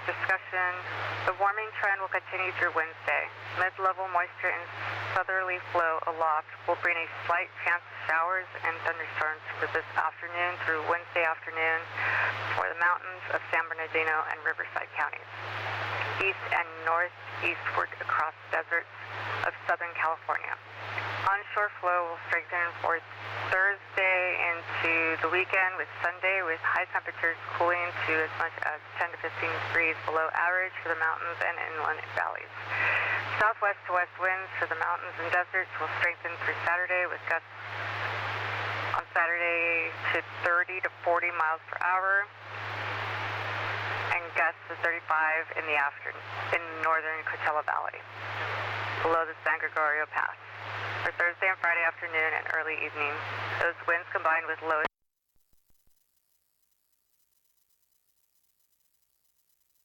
discussion. The warming trend will continue through Wednesday. Mid-level moisture and southerly flow aloft will bring a slight chance of showers and thunderstorms for this afternoon through Wednesday afternoon for the mountains of San Bernardino and Riverside counties. East and northeastward across deserts of Southern California. Onshore flow will strengthen for Thursday into the weekend with Sunday, with high temperatures cooling to as much as 10 to 15 degrees below average for the mountains and inland valleys. Southwest to west winds for the mountains and deserts will strengthen through Saturday with gusts on Saturday to 30 to 40 miles per hour and gusts to 35 in the afternoon in northern Coachella Valley below the San Gregorio Pass. For Thursday and Friday afternoon and early evening, those winds combined with low